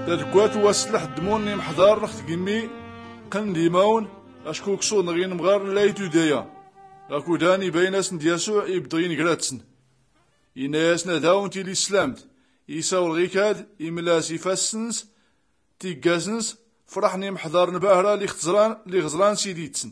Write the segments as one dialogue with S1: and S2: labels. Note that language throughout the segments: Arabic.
S1: تدكوات واسلح دموني محضار نخت قمي قن ديماون أشكوك صون نغين مغار لايتو دايا أكو داني بيناس ندياسو يبدغين قراتسن يناسنا داون تيلي سلامت يساور غيكاد يملاس يفاسنس تيقاسنس فرحني محضار نباهرة لي غزلان سيديتسن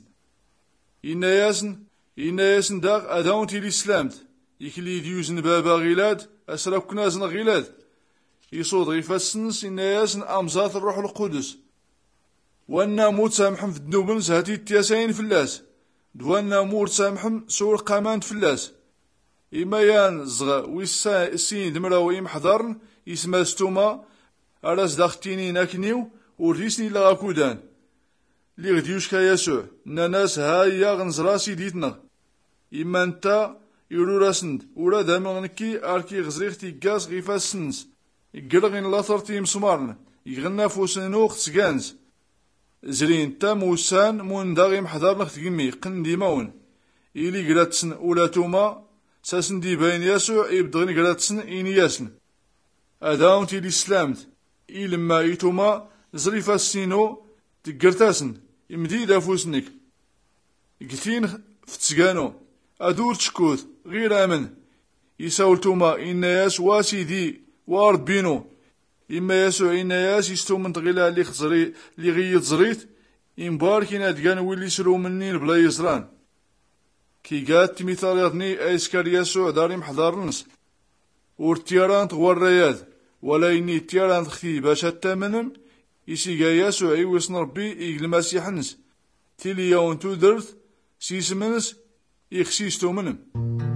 S1: يناسن داغ أداون تيلي سلامت يكلي ديوزن بابا غيلاد أسرا كنازن غيلاد يصود غيفاسنس يناسن أمزات الروح القدس وانا موت سامحم في الدنوبن زهاتي التياسين فلاس دوانا مور سامحم سور قامان فلاس إما يان زغا ويسا السين دمراو إم حضرن يسما ستوما أراس داختيني ناكنيو وريسني لغاكودان لي غديوش كياسوع ناناس هايا غنزراسي ديتنا إما انتا يرو راسند ورا دامغنكي أركي غزريختي قاس غيفاسنس يقرغين لاثرتي مسمارن يغنى فوسنوخ تسقانس زرين تا موسان مون داغي محضر نخت قمي قن ديماون إلي قراتسن أولا توما ساسن دي باين ياسوع يبدغن قراتسن إيني ياسن أداون تيلي سلامت إلما إيتوما زريفا السينو تقرتاسن يمدي دافوسنك قتين فتسقانو أدور تشكوث غير آمن يساول توما إنا ياس واسي دي وارد بينو إما يسوع إنا ياس يستو من تغيلا اللي غيت زريت إمباركينا دقان ويلي سرو منين بلا يزران كي قات تمثال يضني أيسكار يسوع داري محضارنس ورتيران تغور رياض ولا إني تيران تخفي باش التامنم يسيقا يسوع يوسن ربي إيقل مسيحنس تيلي يون تو درث سيسمنس يخسيستو منم